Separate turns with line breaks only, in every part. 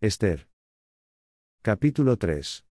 Ester. Capítulo 3.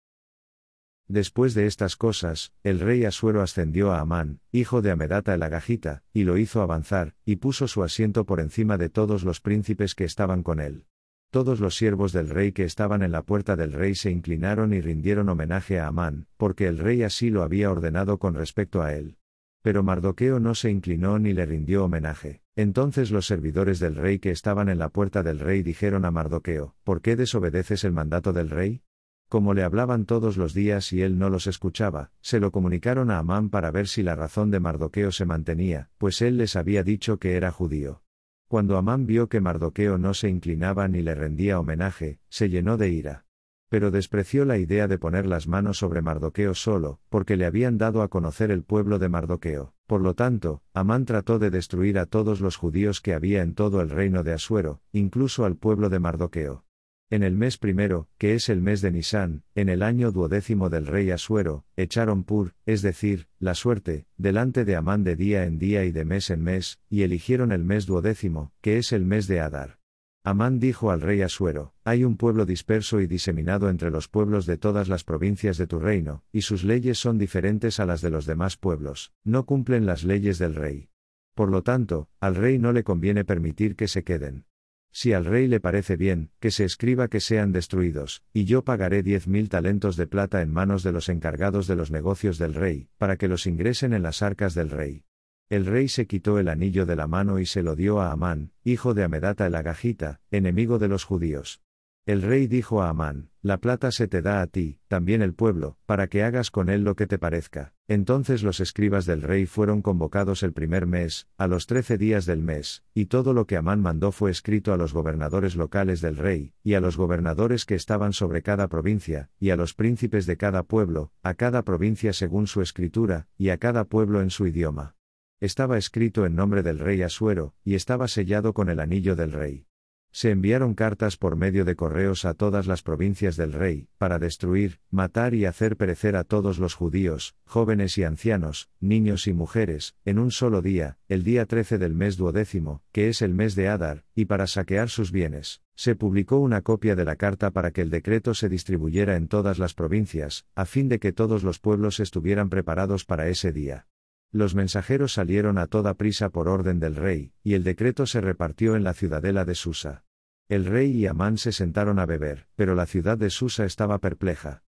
Después de estas cosas, el rey Asuero ascendió a Amán, hijo de Amedata el Agagita, y lo hizo avanzar, y puso su asiento por encima de todos los príncipes que estaban con él. Todos los siervos del rey que estaban en la puerta del rey se inclinaron y rindieron homenaje a Amán, porque el rey así lo había ordenado con respecto a él. Pero Mardoqueo no se inclinó ni le rindió homenaje. Entonces los servidores del rey que estaban en la puerta del rey dijeron a Mardoqueo: ¿Por qué desobedeces el mandato del rey? Como le hablaban todos los días y él no los escuchaba, se lo comunicaron a Amán para ver si la razón de Mardoqueo se mantenía, pues él les había dicho que era judío. Cuando Amán vio que Mardoqueo no se inclinaba ni le rendía homenaje, se llenó de ira. Pero despreció la idea de poner las manos sobre Mardoqueo solo, porque le habían dado a conocer el pueblo de Mardoqueo. Por lo tanto, Amán trató de destruir a todos los judíos que había en todo el reino de Asuero, incluso al pueblo de Mardoqueo. En el mes primero, que es el mes de Nisán, en el año 12º del rey Asuero, echaron pur, es decir, la suerte, delante de Amán de día en día y de mes en mes, y eligieron el mes 12º, que es el mes de Adar. Amán dijo al rey Asuero: Hay un pueblo disperso y diseminado entre los pueblos de todas las provincias de tu reino, y sus leyes son diferentes a las de los demás pueblos, no cumplen las leyes del rey. Por lo tanto, al rey no le conviene permitir que se queden. Si al rey le parece bien, que se escriba que sean destruidos, y yo pagaré 10.000 talentos de plata en manos de los encargados de los negocios del rey, para que los ingresen en las arcas del rey. El rey se quitó el anillo de la mano y se lo dio a Amán, hijo de Amedata el Agagita, enemigo de los judíos. El rey dijo a Amán: La plata se te da a ti, también el pueblo, para que hagas con él lo que te parezca. Entonces los escribas del rey fueron convocados el primer mes, a los 13 días del mes, y todo lo que Amán mandó fue escrito a los gobernadores locales del rey, y a los gobernadores que estaban sobre cada provincia, y a los príncipes de cada pueblo, a cada provincia según su escritura, y a cada pueblo en su idioma. Estaba escrito en nombre del rey Asuero, y estaba sellado con el anillo del rey. Se enviaron cartas por medio de correos a todas las provincias del rey, para destruir, matar y hacer perecer a todos los judíos, jóvenes y ancianos, niños y mujeres, en un solo día, el día 13 del mes 12º, que es el mes de Adar, y para saquear sus bienes. Se publicó una copia de la carta para que el decreto se distribuyera en todas las provincias, a fin de que todos los pueblos estuvieran preparados para ese día. Los mensajeros salieron a toda prisa por orden del rey, y el decreto se repartió en la ciudadela de Susa. El rey y Amán se sentaron a beber, pero la ciudad de Susa estaba perpleja.